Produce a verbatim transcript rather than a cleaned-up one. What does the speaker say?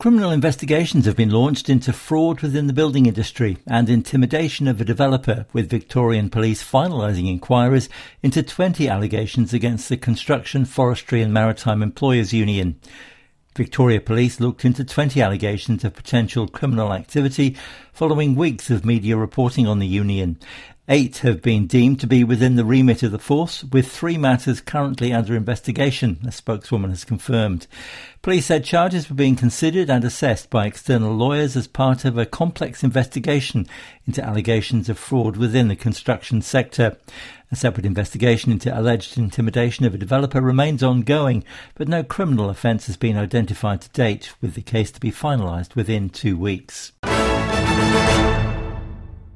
Criminal investigations have been launched into fraud within the building industry and intimidation of a developer, with Victorian Police finalising inquiries into twenty allegations against the Construction, Forestry and Maritime Employers Union. Victoria Police looked into twenty allegations of potential criminal activity following weeks of media reporting on the union. Eight have been deemed to be within the remit of the force, with three matters currently under investigation, a spokeswoman has confirmed. Police said charges were being considered and assessed by external lawyers as part of a complex investigation into allegations of fraud within the construction sector. A separate investigation into alleged intimidation of a developer remains ongoing, but no criminal offence has been identified to date, with the case to be finalised within two weeks.